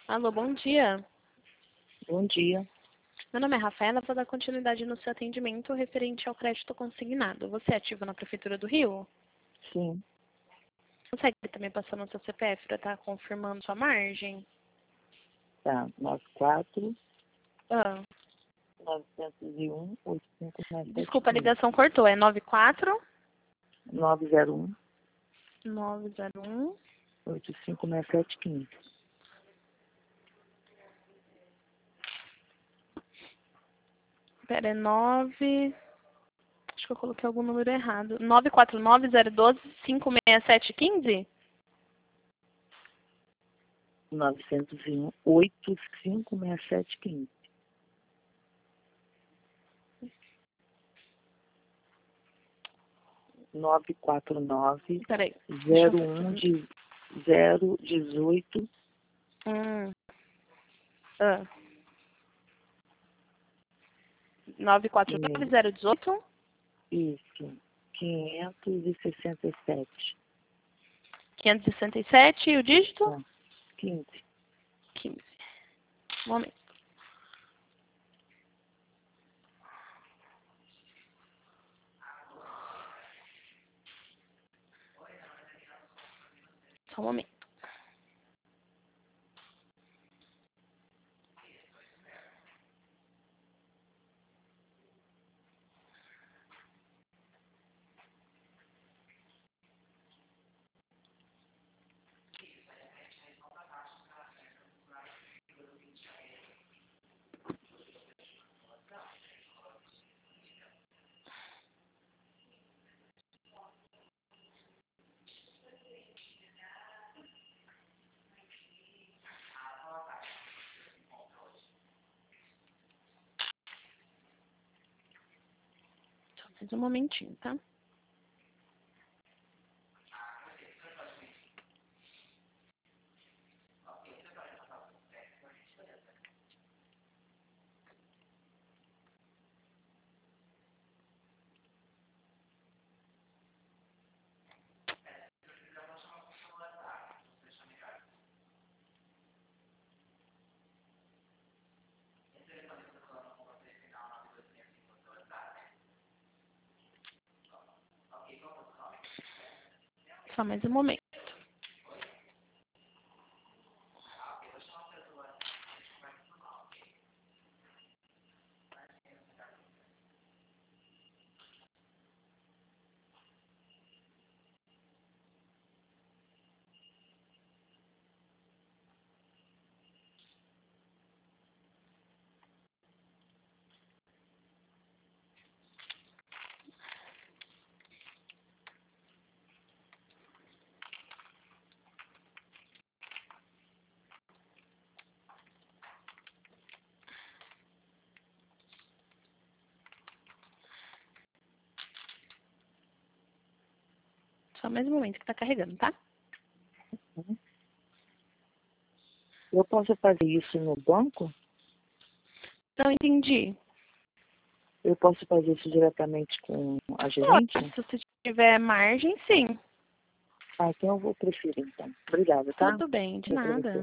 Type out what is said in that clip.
Alô, bom dia. Bom dia. Meu nome é Rafaela, vou dar continuidade no seu atendimento referente ao crédito consignado. Você é ativa na Prefeitura do Rio? Sim. Consegue também passar no seu CPF para estar confirmando sua margem? Tá. 94 Ah, 901 8567 desculpa, a ligação cortou. É 94 901 901. 856715. Pera, é 9... Acho que eu coloquei algum número errado. 949-012-56715? 901 856715. Nove quatro nove Peraí. zero um de 018 Ah. 949-018? isso 567. 567 e o dígito? Tá. 15. 15. Um momento. Só um momento. Só mais um momentinho, tá? Só mais um momento. Só mais um momento que tá carregando, tá? Eu posso fazer isso no banco? Não entendi. Eu posso fazer isso diretamente com a gerente? Pode, se você tiver margem, sim. Ah, então eu vou preferir, então. Obrigada, tá? Tudo bem, de Pra você. nada.